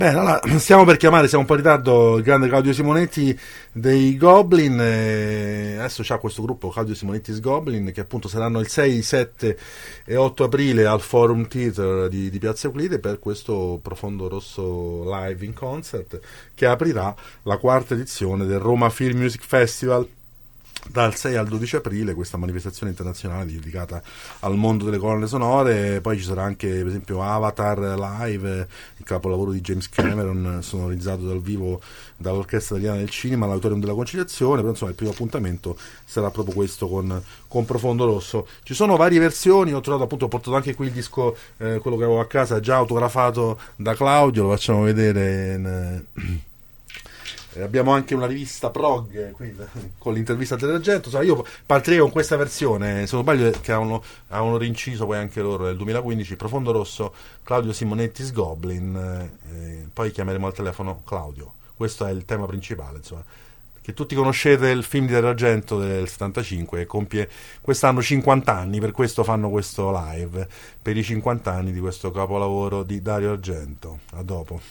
Bene, allora, stiamo per chiamare, siamo un po' in ritardo, il grande Claudio Simonetti dei Goblin. Adesso c'ha questo gruppo Claudio Simonetti's Goblin, che appunto saranno il 6, 7 e 8 aprile al Forum Theatre di Piazza Euclide per questo Profondo Rosso Live in Concert, che aprirà la quarta edizione del Roma Film Music Festival dal 6 al 12 aprile, questa manifestazione internazionale dedicata al mondo delle colonne sonore. Poi ci sarà anche per esempio Avatar Live, il capolavoro di James Cameron, sonorizzato dal vivo dall'Orchestra Italiana del Cinema all'Auditorium della Conciliazione. Però insomma il primo appuntamento sarà proprio questo con Profondo Rosso. Ci sono varie versioni, ho trovato appunto, ho portato anche qui il disco, quello che avevo a casa già autografato da Claudio, lo facciamo vedere abbiamo anche una rivista prog qui, con l'intervista a Telergento. Io partirei con questa versione, se non sbaglio, che avevano rinciso poi anche loro nel 2015, Profondo Rosso, Claudio Simonetti's Goblin. Poi chiameremo al telefono Claudio. Questo è il tema principale, insomma, che tutti conoscete, il film di Telergento del 75, che compie quest'anno 50 anni, per questo fanno questo live, per i 50 anni di questo capolavoro di Dario Argento. A dopo.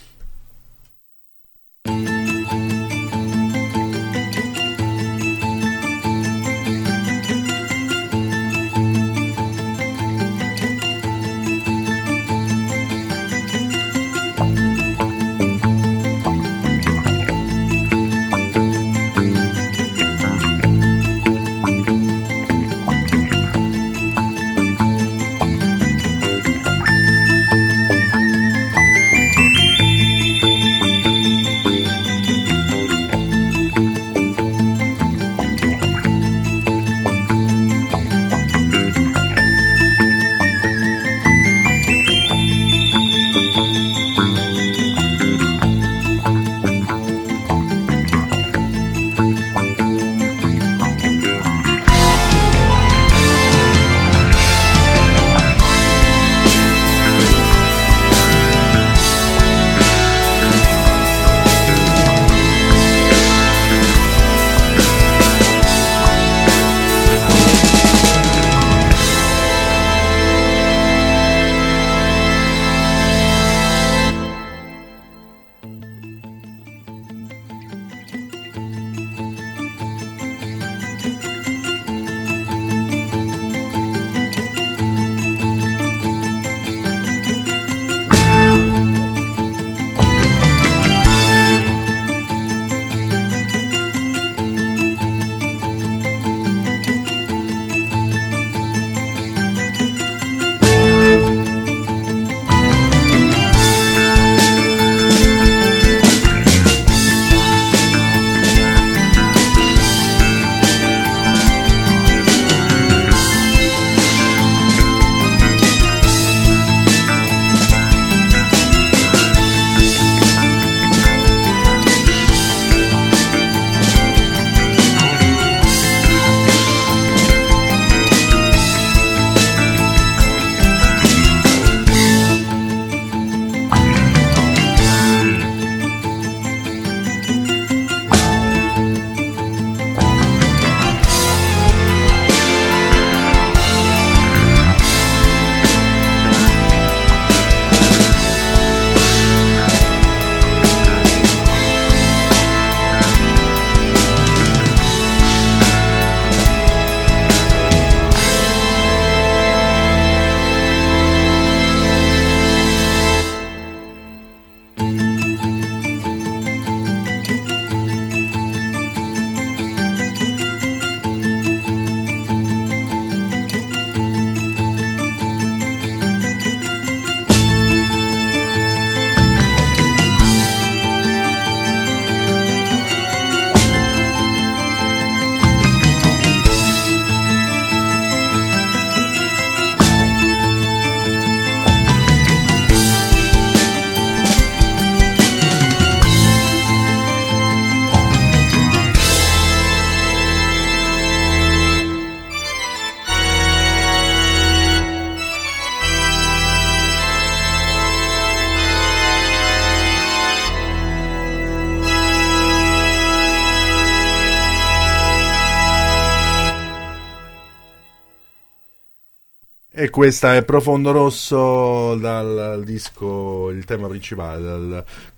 E questa è Profondo Rosso dal disco, il tema principale, dal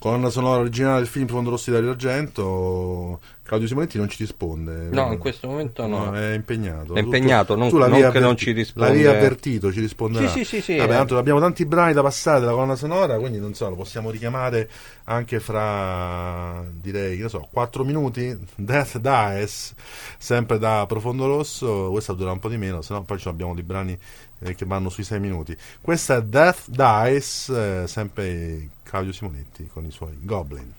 colonna sonora originale del film Profondo Rosso di Dario Argento. Claudio Simonetti non ci risponde. No, in questo momento no. È impegnato. È impegnato, tu non che non ci risponde. L'avevi avvertito, ci risponderà. Sì. Vabbè, tanto abbiamo tanti brani da passare della colonna sonora, quindi non so, lo possiamo richiamare anche fra, direi, che ne so, 4 minuti. Death Dies, sempre da Profondo Rosso. Questa dura un po' di meno, sennò poi abbiamo dei brani che vanno sui 6 minuti. Questa è Death Dies, sempre Claudio Simonetti con i suoi Goblin.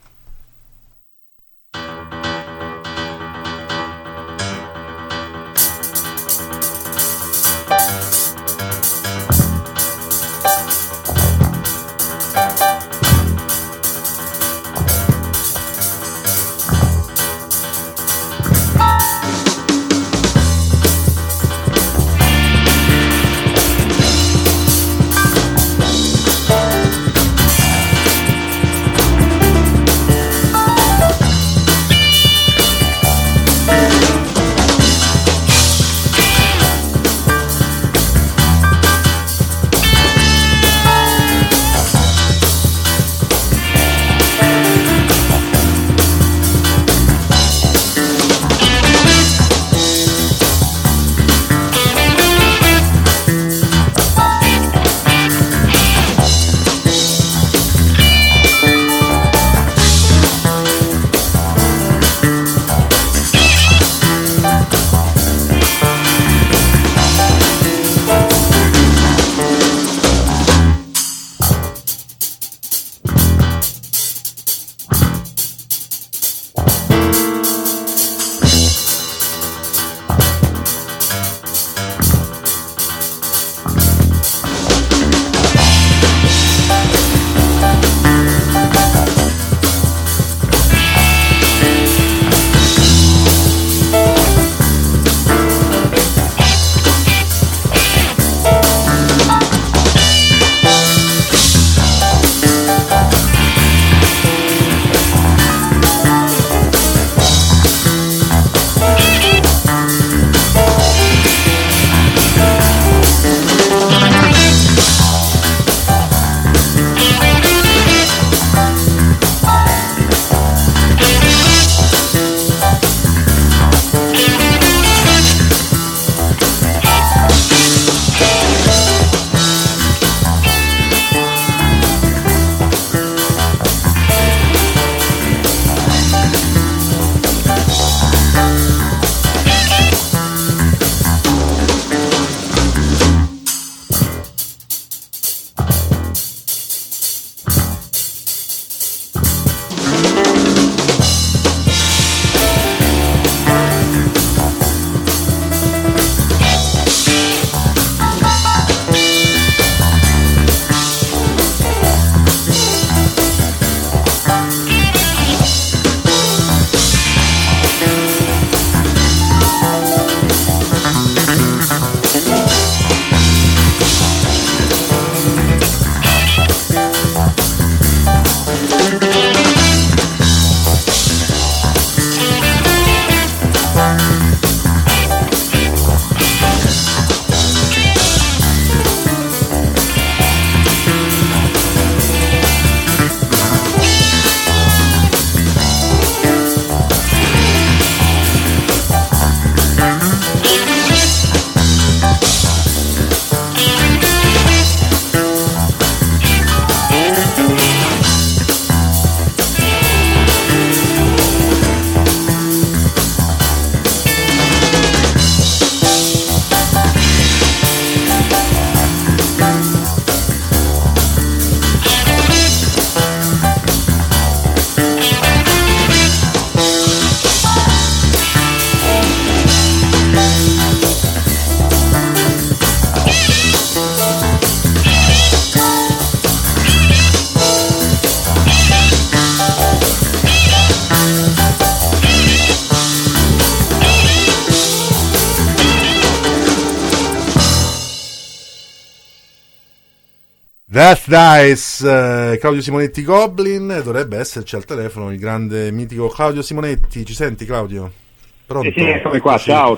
Death Dies, Claudio Simonetti Goblin. Dovrebbe esserci al telefono il grande mitico Claudio Simonetti. Ci senti, Claudio? Pronto? Sì, eccomi qua. Ciao.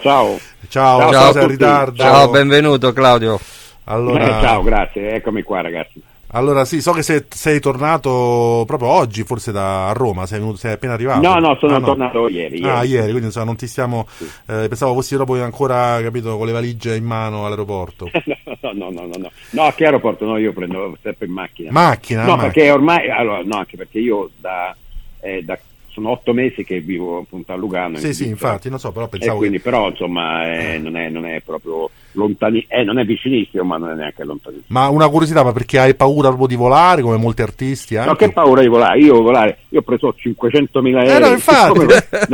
Ciao, in ritardo. Ciao, benvenuto Claudio. Allora, ciao, grazie, eccomi qua ragazzi. Allora sì, so che sei tornato proprio oggi, forse a Roma, sei appena arrivato. No, sono tornato ieri. Ieri, quindi insomma non ti stiamo... Sì. Pensavo fossi proprio ancora, capito, con le valigie in mano all'aeroporto. No, a che aeroporto? No, io prendo sempre in macchina. Macchina? Perché ormai... Allora, no, anche perché io sono 8 mesi che vivo appunto a Lugano. Sì, infatti, non so, però pensavo quindi, però, insomma, non è proprio lontanissimo, non è vicinissimo, ma non è neanche lontanissimo. Ma una curiosità, ma perché hai paura proprio di volare, come molti artisti anche? No, che paura di volare? Io ho preso 500.000 euro. No, infatti.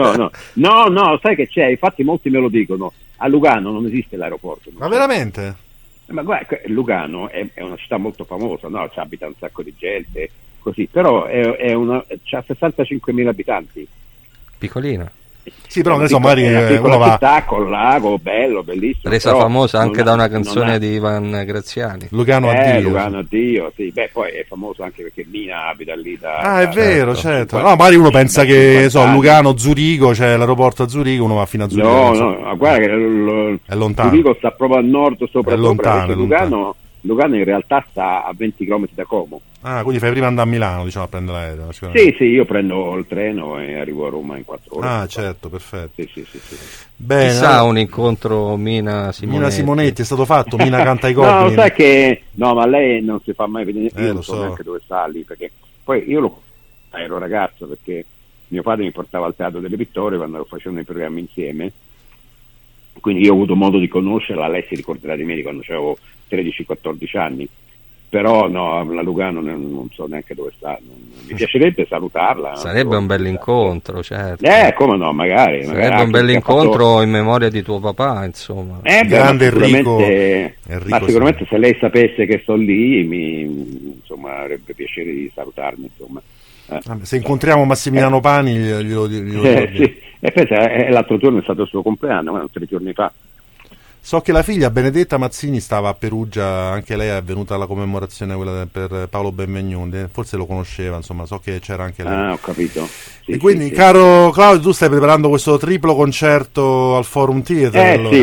No, sai che c'è? Infatti molti me lo dicono, a Lugano non esiste l'aeroporto. Ma veramente? Ma guarda, Lugano è una città molto famosa, no? Ci abita un sacco di gente, così, però c'ha 65.000 abitanti. Piccolina. Sì, però insomma magari è una piccola uno va... città con lago, bello, bellissimo. Resa famosa anche da una canzone di Ivan Graziani. Lugano addio. Lugano addio, sì. Beh, poi è famoso anche perché Mina abita lì è vero, certo. No, magari uno pensa che, Lugano, Zurigo, c'è l'aeroporto a Zurigo, uno va fino a Zurigo. No, guarda che è lontano. Zurigo sta proprio a nord sopra. È lontano. Lugano in realtà sta a 20 km da Como. Quindi fai prima andare a Milano, diciamo, a prendere l'aereo. Sì, io prendo il treno e arrivo a Roma in 4 ore. Certo, perfetto. Sì. Bene. Chissà un incontro Mina Simonetti è stato fatto, Mina canta i Goblin. No, sai che... No, ma lei non si fa mai vedere, io non so so neanche dove sta lì, perché poi io ero ragazzo, perché mio padre mi portava al Teatro delle Vittorie quando facevano i programmi insieme, quindi io ho avuto modo di conoscerla, lei si ricorderà di me di quando avevo 13-14 anni, però no, la Lugano non so neanche dove sta, mi piacerebbe salutarla. Sarebbe un bel incontro, certo. Come no, magari. Sarebbe un bel incontro in memoria di tuo papà, insomma. Grande Enrico. Ma sicuramente se lei sapesse che sto lì, insomma, avrebbe piacere di salutarmi, insomma. Se incontriamo Massimiliano Pani glielo sì. E pensa, l'altro giorno è stato il suo compleanno, 3 giorni fa. So che la figlia Benedetta Mazzini stava a Perugia, anche lei è venuta alla commemorazione quella per Paolo Benvegnuti, forse lo conosceva, insomma, so che c'era anche lei. Ho capito. Sì, e quindi, caro Claudio, tu stai preparando questo triplo concerto al Forum Theatre? Allora.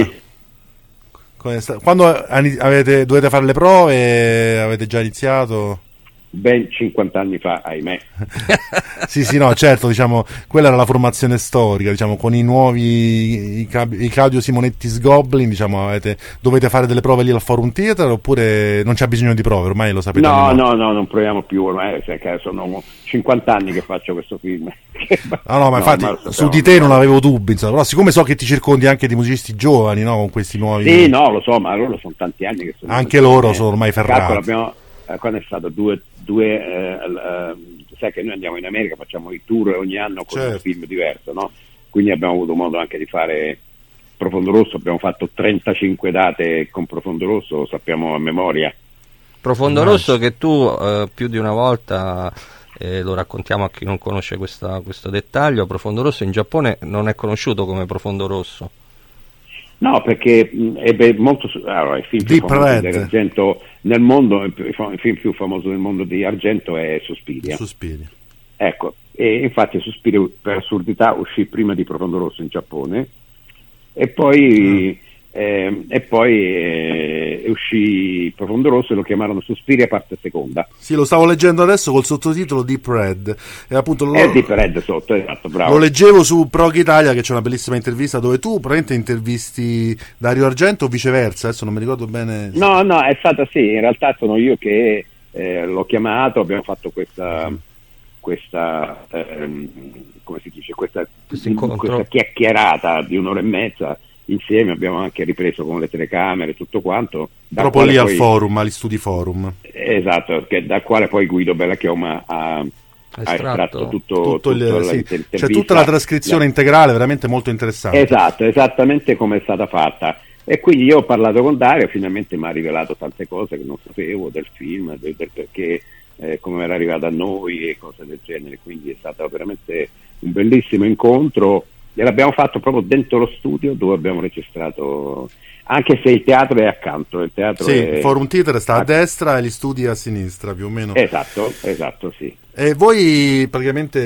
Sì. Quando dovete fare le prove? Avete già iniziato? Ben 50 anni fa, ahimè. sì, no, certo, diciamo, quella era la formazione storica, diciamo, con i nuovi i Claudio Simonetti Goblin, diciamo, dovete fare delle prove lì al Forum Theatre oppure non c'è bisogno di prove, ormai lo sapete? No, non proviamo più, ormai sono 50 anni che faccio questo film. Ma infatti su di te non avevo dubbi, insomma, però siccome so che ti circondi anche di musicisti giovani, no, con questi nuovi... Sì, no, lo so, ma loro sono tanti anni che sono... Anche loro sono ormai ferrati. Quando è stato sai che noi andiamo in America, facciamo i tour ogni anno con un film diverso, no? Quindi abbiamo avuto modo anche di fare Profondo Rosso, abbiamo fatto 35 date con Profondo Rosso, lo sappiamo a memoria. Profondo Rosso che tu più di una volta, lo raccontiamo a chi non conosce questo dettaglio, Profondo Rosso in Giappone non è conosciuto come Profondo Rosso. No, perché è molto il film più famoso di Argento nel mondo, il film più famoso del mondo di Argento è Suspiria. Ecco, e infatti Suspiria per assurdità uscì prima di Profondo Rosso in Giappone e poi uscì Profondo Rosso e lo chiamarono Suspiria parte seconda. Sì, lo stavo leggendo adesso col sottotitolo Deep Red. E appunto Deep Red sotto, esatto, bravo. Lo leggevo su Prog Italia, che c'è una bellissima intervista dove tu probabilmente intervisti Dario Argento o viceversa, adesso non mi ricordo bene. No, è stata in realtà sono io che l'ho chiamato, abbiamo fatto questa come si dice, questa chiacchierata di un'ora e mezza insieme, abbiamo anche ripreso con le telecamere tutto quanto proprio lì al forum, agli studi forum, esatto, dal quale poi Guido Bellachioma ha estratto tutto c'è tutta la trascrizione integrale, veramente molto interessante. Esatto, esattamente come è stata fatta. E quindi io ho parlato con Dario, finalmente mi ha rivelato tante cose che non sapevo del film, del perché, come era arrivato a noi e cose del genere, quindi è stato veramente un bellissimo incontro e l'abbiamo fatto proprio dentro lo studio dove abbiamo registrato, anche se il teatro è accanto. Il Forum Theatre sta a destra e gli studi a sinistra, più o meno. Esatto, sì. E voi praticamente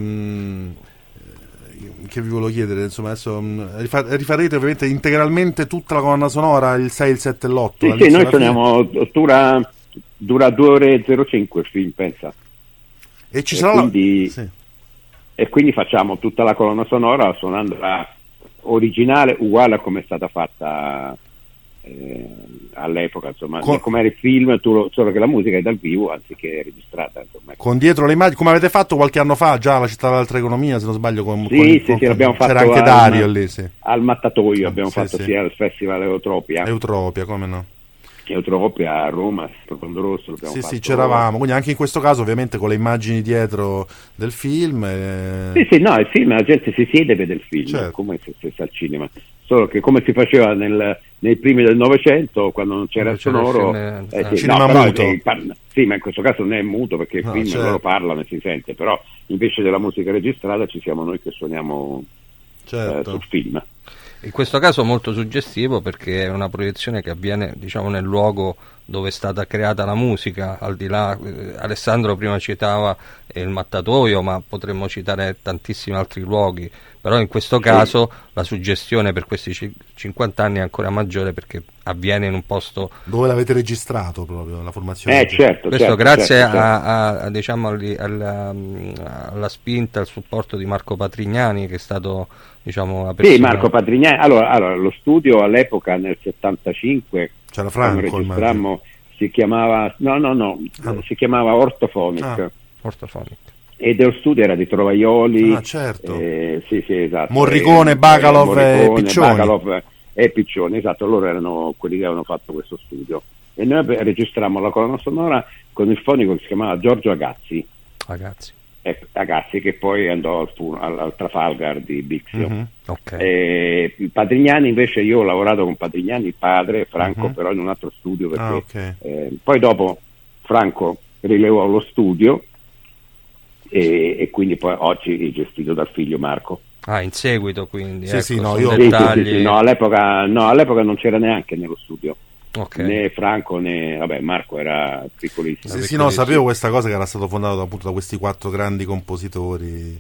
che vi volevo chiedere, insomma, adesso rifarete ovviamente integralmente tutta la colonna sonora, il 6, il 7 e l'8? Sì, noi suoniamo dura 2 ore e 05 il film, pensa. E ci sarà e quindi facciamo tutta la colonna sonora suonando la originale uguale a come è stata fatta all'epoca, insomma, come era il film, solo che la musica è dal vivo anziché registrata, insomma. Con dietro le immagini, come avete fatto qualche anno fa già alla Città dell'Alta Economia, se non sbaglio, sì, l'abbiamo fatto. C'era anche Dario lì, sì. Al Mattatoio abbiamo fatto sia al Festival Eutropia, come no? Eutropia a Roma, Profondo Rosso. Sì, c'eravamo, quindi anche in questo caso ovviamente con le immagini dietro del film. Sì, no, il film, la gente si siede e vede il film, certo. Come se stesse al cinema, solo che come si faceva nei primi del Novecento, quando non c'era il sonoro, cinema muto. Sì, ma in questo caso non è muto perché il film certo. loro parlano e si sente, però invece della musica registrata ci siamo noi che suoniamo sul film. In questo caso molto suggestivo perché è una proiezione che avviene, diciamo, nel luogo dove è stata creata la musica, al di là, Alessandro prima citava il Mattatoio, ma potremmo citare tantissimi altri luoghi, però in questo caso la suggestione per questi 50 anni è ancora maggiore perché avviene in un posto dove l'avete registrato proprio, la formazione. Certo. Questo grazie a diciamo alla spinta, al supporto di Marco Patrignani, che è stato, diciamo, la persona... Sì, Marco Patrignani. Allora lo studio all'epoca nel 75 c'era Franco, registrammo, si chiamava si chiamava Ortofonic. Ortofonic. Ed lo studio era di Trovaioli, certo. Sì, esatto. Morricone, Bacalov e Piccioni, esatto, loro erano quelli che avevano fatto questo studio. E noi registrammo la colonna sonora con il fonico che si chiamava Giorgio Agazzi, che poi andò al Trafalgar di Bixio. Mm-hmm. Patrignani invece, io ho lavorato con Patrignani, il padre, Franco, però in un altro studio, perché poi dopo Franco rilevò lo studio e quindi poi oggi è gestito dal figlio Marco. In seguito quindi. Sì, dettagli. All'epoca non c'era neanche nello studio. Né Franco né Marco era piccolissimo. Sì, no, sapevo questa cosa, che era stato fondato appunto da questi 4 grandi compositori.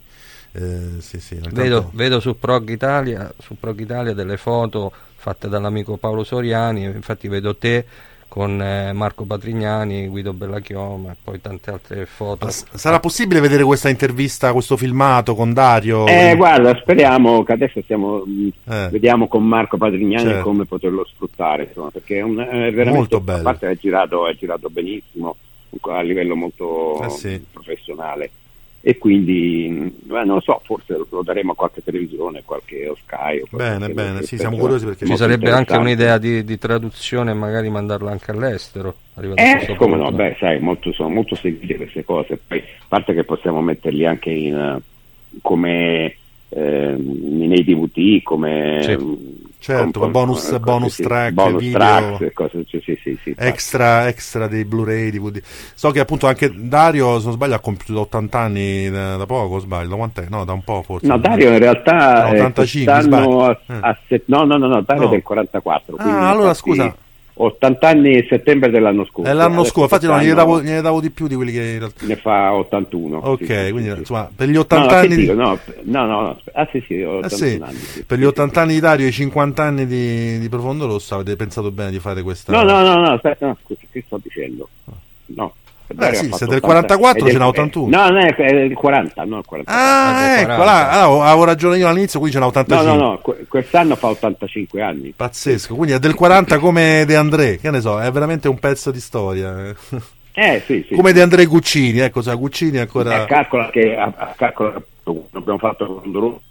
Vedo su Prog Italia delle foto fatte dall'amico Paolo Soriani, infatti vedo te con Marco Patrignani, Guido Bellachioma e poi tante altre foto. Sarà possibile vedere questa intervista, questo filmato con Dario? Guarda, speriamo che adesso vediamo con Marco Patrignani come poterlo sfruttare, insomma, perché è veramente molto bello. A parte è girato benissimo a livello molto professionale, e quindi non lo so, forse lo daremo a qualche televisione, qualche Sky. Bene, sì, siamo curiosi, perché ci sarebbe anche un'idea di traduzione e magari mandarla anche all'estero. Come no, sai, sono molto seguite queste cose, poi a parte che possiamo metterli anche come nei DVD, come con bonus track, video, tracks, cose, sì, extra dei Blu-ray, DVD. So che appunto anche Dario, se non sbaglio, ha compiuto 80 anni da poco, sbaglio, da quant'è? No, da un po' forse. No, Dario in realtà 85, no, Dario è del 44. Allora scusa. 80 anni settembre dell'anno scorso. È l'anno scorso, infatti gliene davo di più di quelli che ne fa 81. Quindi insomma, per gli 80 anni no, 81 anni. Per gli 80 anni di Dario e i 50 anni di Profondo Rosso avete pensato bene di fare questa? No, aspetta, scusa, che sto dicendo? No. Se del 44 ce n'ha 81. No, non è il 40, no, il 40. Ecco, avevo ragione io all'inizio, quindi ce n'ha 85. No, quest'anno fa 85 anni. Pazzesco, quindi è del 40 come De André, che ne so, è veramente un pezzo di storia. Sì. Come De André Guccini, ecco, Guccini ancora... Calcola che abbiamo fatto Profondo Rosso,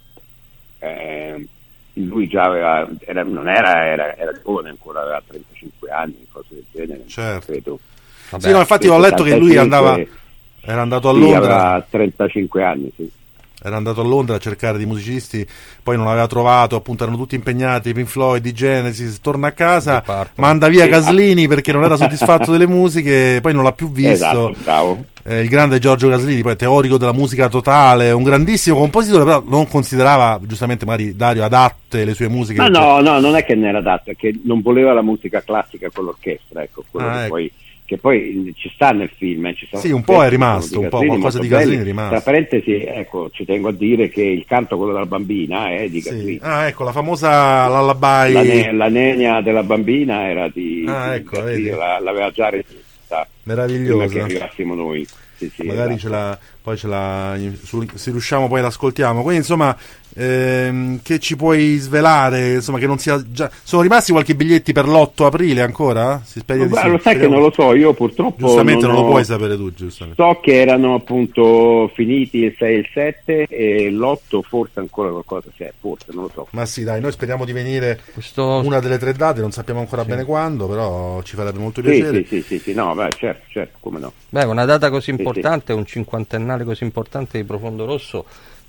lui già era giovane ancora, aveva 35 anni, cose del genere, credo. Vabbè, sì, no, infatti ho letto che lui era andato a Londra. Aveva 35 anni, sì. Era andato a Londra a cercare dei musicisti, poi non aveva trovato, appunto erano tutti impegnati, Pink Floyd, di Genesis, torna a casa, manda via Gaslini perché non era soddisfatto delle musiche, poi non l'ha più visto. Esatto, bravo. Il grande Giorgio Gaslini, poi teorico della musica totale, un grandissimo compositore, però non considerava, giustamente magari Dario, adatte le sue musiche. No, non è che non era adatto, è che non voleva la musica classica con l'orchestra, ecco, che poi ci sta nel film, ci sì, un po' è rimasto, un po' qualcosa di Gaslini è rimasto. Tra parentesi, ecco, ci tengo a dire che il canto, quello della bambina, è di Gaslini. Ecco, la famosa lullaby. La nenia della bambina era di ecco, Gaslini, l'aveva già registrata meravigliosa. Prima che arrivassimo noi. Sì, magari esatto. se riusciamo poi l'ascoltiamo. Quindi insomma, che ci puoi svelare, insomma, che non sia già sono rimasti qualche biglietti per l'8 aprile ancora? Si spera di sì. Lo sai che non lo so, io purtroppo giustamente non lo puoi sapere tu, giustamente. So che erano appunto finiti il 6 e il 7 e l'8 forse ancora qualcosa c'è, forse, non lo so. Ma sì, dai, noi speriamo di venire una delle 3 date, non sappiamo ancora bene quando, però ci farebbe molto piacere. Sì, no, beh, certo, come no. Beh, una data così importante, un cinquantennale così importante di Profondo Rosso,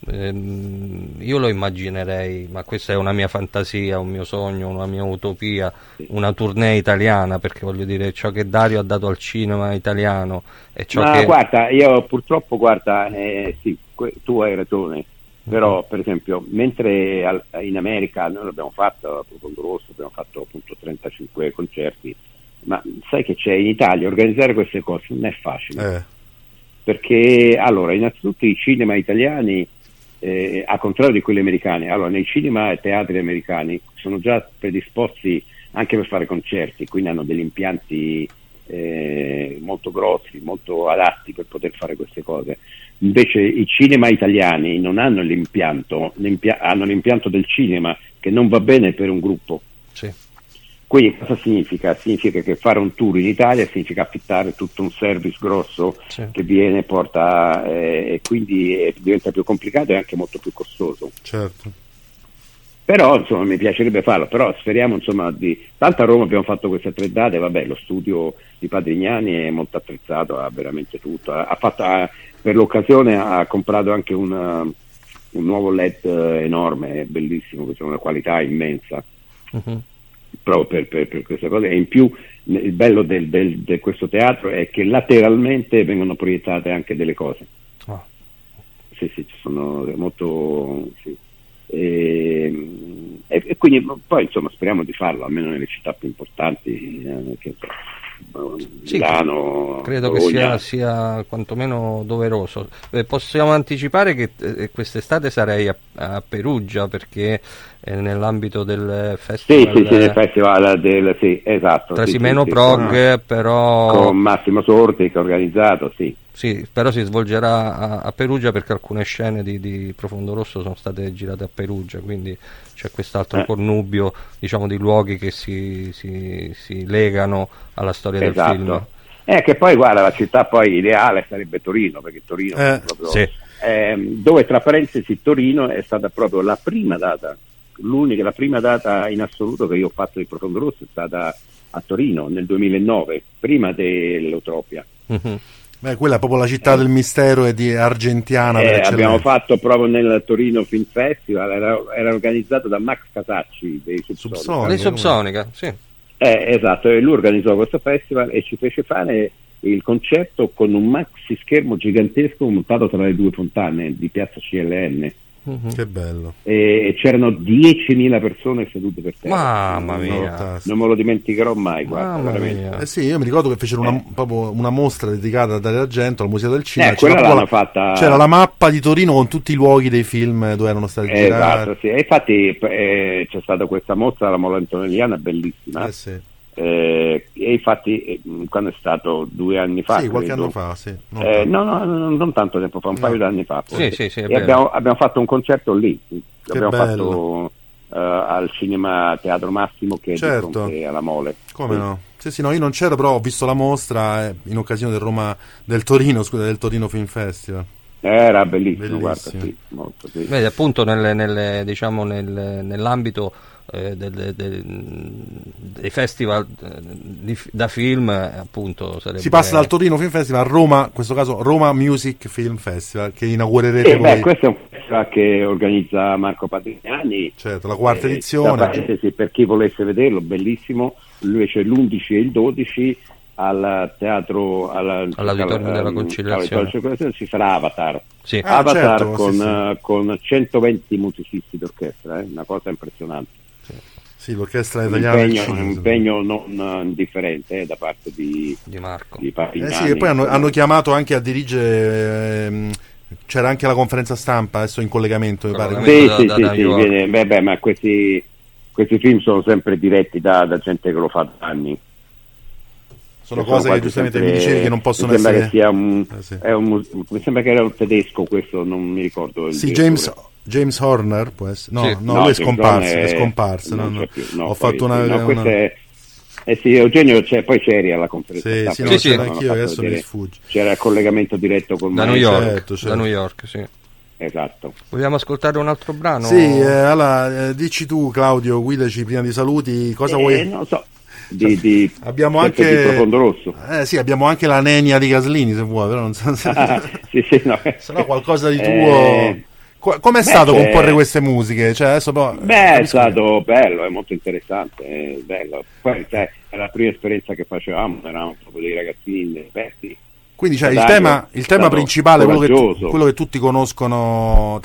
io lo immaginerei, ma questa è una mia fantasia, un mio sogno, una mia utopia, una tournée italiana, perché voglio dire, ciò che Dario ha dato al cinema italiano e ciò che... guarda, io purtroppo, sì, tu hai ragione, però per esempio, mentre in America noi l'abbiamo fatto a Profondo Rosso, abbiamo fatto appunto 35 concerti, ma sai che c'è in Italia, organizzare queste cose non è facile, perché allora innanzitutto i cinema italiani, al contrario di quelli americani, allora nei cinema e teatri americani sono già predisposti anche per fare concerti, quindi hanno degli impianti molto grossi, molto adatti per poter fare queste cose. Invece i cinema italiani non hanno l'impianto, hanno l'impianto del cinema che non va bene per un gruppo. Sì. Quindi cosa significa? Significa che fare un tour in Italia significa affittare tutto un service grosso, sì, che viene, porta, e quindi diventa più complicato e anche molto più costoso. Certo. Però insomma mi piacerebbe farlo, però speriamo insomma tanto a Roma abbiamo fatto queste 3 date, vabbè, lo studio di Padrignani è molto attrezzato, ha veramente tutto, per l'occasione ha comprato anche un nuovo LED enorme, bellissimo, che ha una qualità immensa. Uh-huh. Proprio per queste cose, e in più il bello di questo teatro è che lateralmente vengono proiettate anche delle cose. Sì, ci sono molto, sì. E quindi poi insomma speriamo di farlo almeno nelle città più importanti, Milano, credo Bologna. Che sia quantomeno doveroso. Possiamo anticipare che quest'estate sarei a Perugia, perché nell'ambito del festival, sì, nel festival esatto, Trasimeno Prog, però con Massimo Sorti che ha organizzato, sì, però si svolgerà a Perugia, perché alcune scene di Profondo Rosso sono state girate a Perugia, quindi c'è quest'altro connubio, diciamo, di luoghi che si legano alla storia del film. Che poi guarda, la città poi ideale sarebbe Torino, perché Torino è proprio, sì, dove tra parentesi Torino è stata proprio la prima data, la prima data in assoluto che io ho fatto di Profondo Rosso è stata a Torino nel 2009, prima dell'Eutropia. Uh-huh. Beh, quella è proprio la città del mistero e di argentiana. Abbiamo fatto proprio nel Torino Film Festival, era organizzato da Max Casacci dei Subsonica, sì. Esatto, e lui organizzò questo festival e ci fece fare il concerto con un maxi schermo gigantesco montato tra le 2 fontane di Piazza CLN. Uh-huh. Che bello. E c'erano 10.000 persone sedute per terra. Mamma mia, non me lo dimenticherò mai, guarda, veramente. Sì, io mi ricordo che fecero proprio una mostra dedicata a Dario Argento al Museo del Cinema. C'era la mappa di Torino con tutti i luoghi dei film dove erano stati girati. Esatto, sì. E infatti c'è stata questa mostra alla Mola Antonelliana bellissima. Sì. E infatti quando è stato 2 anni fa, sì, qualche anno fa, sì. non tanto tempo fa, un paio d'anni fa, sì, e abbiamo fatto un concerto lì, fatto al Cinema Teatro Massimo, che è di fronte alla Mole. Come no? Sì, no, io non c'ero, però ho visto la mostra in occasione del Torino Film Festival. Era bellissimo. Guarda, sì, molto, sì. Vedi, appunto nell'ambito dei festival da film, appunto si passa dal Torino Film Festival a Roma, in questo caso Roma Music Film Festival, che inaugurerete voi. Questo è un festival che organizza Marco Padrignani, certo, la 4ª edizione, per chi volesse vederlo, bellissimo. Invece l'11 e il 12 al teatro all'Auditorium della Conciliazione ci sarà Avatar. Sì. Avatar, certo, con 120 musicisti d'orchestra, una cosa impressionante. Sì, l'orchestra italiana, un impegno non indifferente da parte di Marco. Di sì, e poi hanno chiamato anche a dirigere, c'era anche la conferenza stampa adesso in collegamento, mi pare. Sì, ma questi film sono sempre diretti da gente che lo fa da anni. Sono cose che giustamente mi dicevi che non possono essere. Mi sembra che sia sì. mi sembra che era un tedesco, questo non mi ricordo. Sì, James Horner può essere. No, lui è scomparso. Ho fatto sì, Eugenio, poi c'eri alla conferenza. Sì, c'era anch'io, adesso mi sfugge. C'era il collegamento diretto con da New York, certo. Da New York, sì. Esatto. Vogliamo ascoltare un altro brano? Sì, allora dici tu, Claudio, guidaci prima di saluti, cosa vuoi? Non so. Abbiamo anche di Profondo Rosso. Sì, abbiamo anche la Nenia di Gaslini, se vuoi, però non so se no. Se no qualcosa di tuo. Com'è stato comporre queste musiche? Cioè, adesso è stato bello, è molto interessante, è bello. Poi è la prima esperienza che facevamo, eravamo proprio dei ragazzini esperti. Quindi il tema principale, quello che tutti conoscono,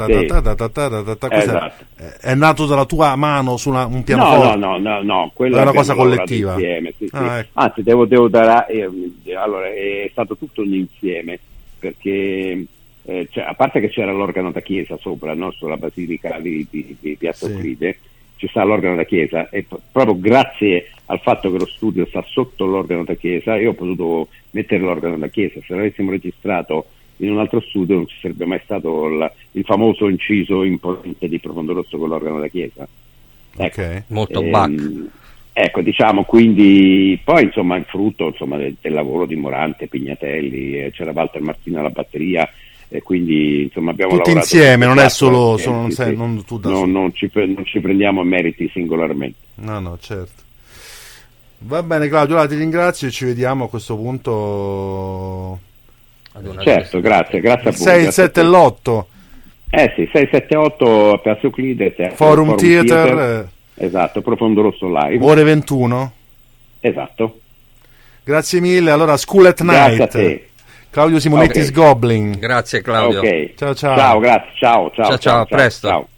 è nato dalla tua mano su un pianoforte? No, quella è una cosa collettiva. Insieme, sì. Ecco. Anzi, devo dare, allora, è stato tutto un insieme, perché a parte che c'era l'organo da chiesa sopra, no? Sulla basilica di Piazza Euclide, ci sta l'organo da chiesa, e proprio grazie al fatto che lo studio sta sotto l'organo da chiesa io ho potuto mettere l'organo da chiesa. Se l'avessimo registrato in un altro studio non ci sarebbe mai stato il famoso inciso imponente di Profondo Rosso con l'organo da chiesa. Ecco. Okay. Molto Bach. Ecco, diciamo, quindi poi insomma il frutto del lavoro di Morante, Pignatelli, c'era Walter Martino alla batteria, e quindi insomma abbiamo tutti lavorato insieme, non è solo non tu da solo. Non ci prendiamo meriti singolarmente. No, certo. Va bene, Claudio, allora ti ringrazio e ci vediamo a questo punto. Certo, grazie a voi. 6, il 7 e l'8. Sì, 6, 7, 8 a Piazza Euclide, Forum Theater. Esatto, Profondo Rosso Live. Ore 21. Esatto. Grazie mille, allora School at Night. Grazie a te. Claudio Simonetti Goblin. Grazie Claudio. Ok. Ciao. Ciao, grazie. Ciao, a presto. Ciao.